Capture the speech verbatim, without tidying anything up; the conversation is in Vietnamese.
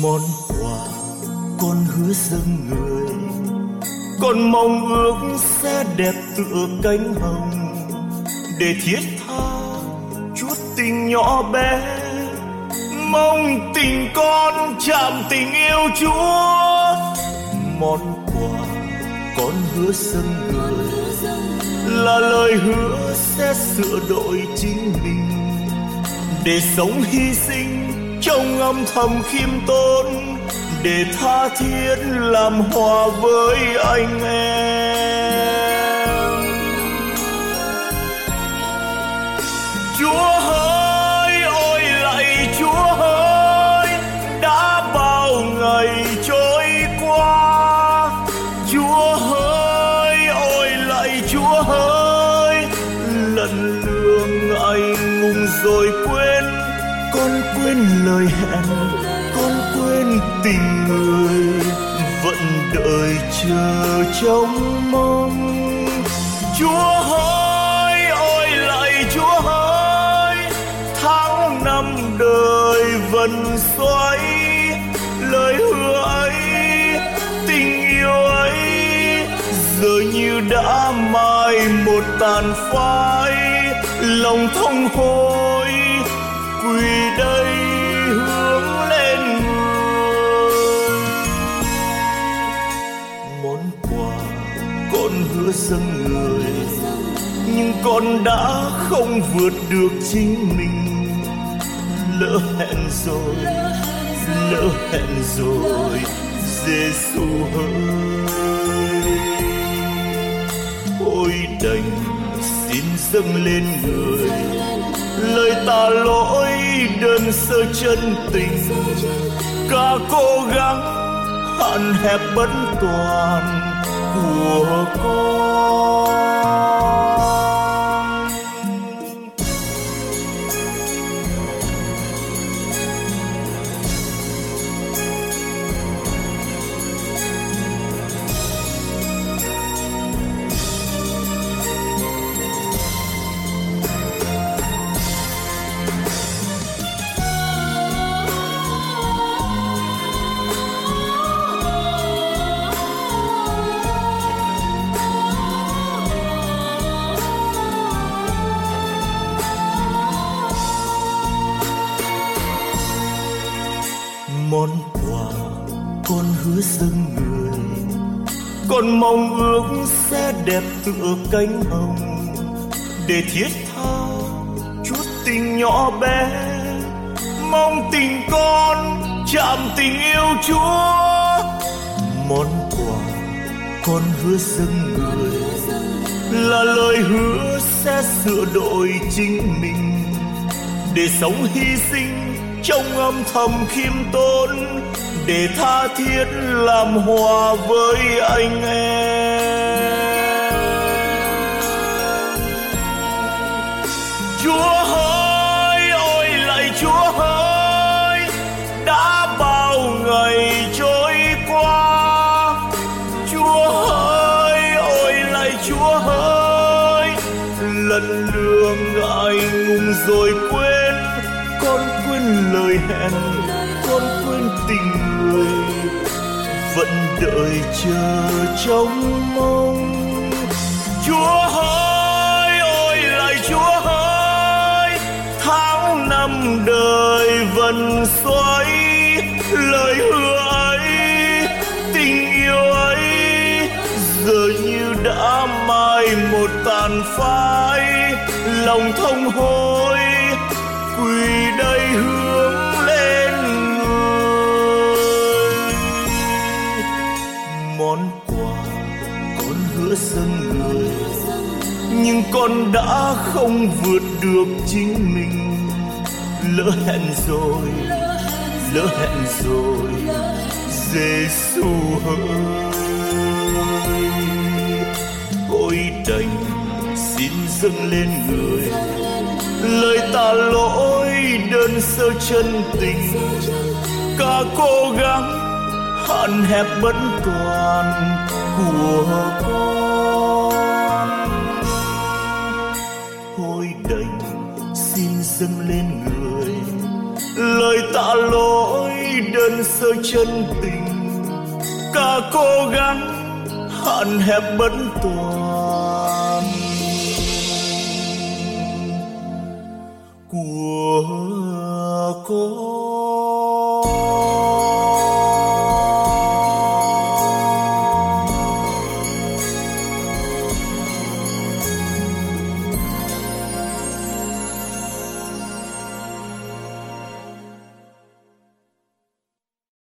Món quà con hứa dâng người, con mong ước sẽ đẹp tựa cánh hồng, để thiết tha chút tình nhỏ bé, mong tình con chạm tình yêu Chúa. Món quà con hứa dâng người là lời hứa sẽ sửa đổi chính mình, để sống hy sinh trong âm thầm khiêm tốn, để tha thiết làm hòa với anh em. Chúa ơi, ôi lạy Chúa ơi, đã bao ngày trôi qua. Chúa ơi, ôi lạy Chúa ơi, lần lương anh ngùng rồi quên, con quên lời hẹn, con quên tình người, vẫn đợi chờ trong mong. Chúa ơi, ôi lạy Chúa ơi, tháng năm đời vần xoay, lời hứa ấy, tình yêu ấy, giờ như đã mai một tàn phai. Lòng thông hối quỳ đây hướng lên người. Món quà con hứa dâng người, nhưng con đã không vượt được chính mình. Lỡ hẹn rồi, lỡ hẹn rồi, Giêsu ơi. Ôi đành xin dâng lên người lời tạ lỗi đơn sơ chân tình, cả cố gắng hạn hẹp bất toàn của con. Món quà con hứa dâng người, con mong ước sẽ đẹp tựa cánh hồng, để thiết tha chút tình nhỏ bé, mong tình con chạm tình yêu Chúa. Món quà con hứa dâng người là lời hứa sẽ sửa đổi chính mình, để sống hy sinh trong âm thầm khiêm tốn, để tha thiết làm hòa với anh em. Chúa ơi, ôi lạy Chúa ơi, đã bao ngày trôi qua. Chúa ơi, ôi lạy Chúa ơi, lần lương anh ngùng rồi quên, con quên lời hẹn, con quên tình người, vẫn đợi chờ trong mong. Chúa ơi, ôi lạy Chúa ơi, tháng năm đời vần xoay, lời hứa ấy, tình yêu ấy, giờ như đã mai một tàn phai. Lòng thông hối quỳ đây hướng lên người. Món quà con hứa dâng người, nhưng con đã không vượt được chính mình. Lỡ hẹn rồi, lỡ hẹn rồi, Giêsu ơi. Ôi đành xin dâng lên người lời tạ lỗi đơn sơ chân tình, cả cố gắng hạn hẹp bất toàn của con. Thôi đành xin dâng lên người lời tạ lỗi đơn sơ chân tình, cả cố gắng hạn hẹp bất toàn của con.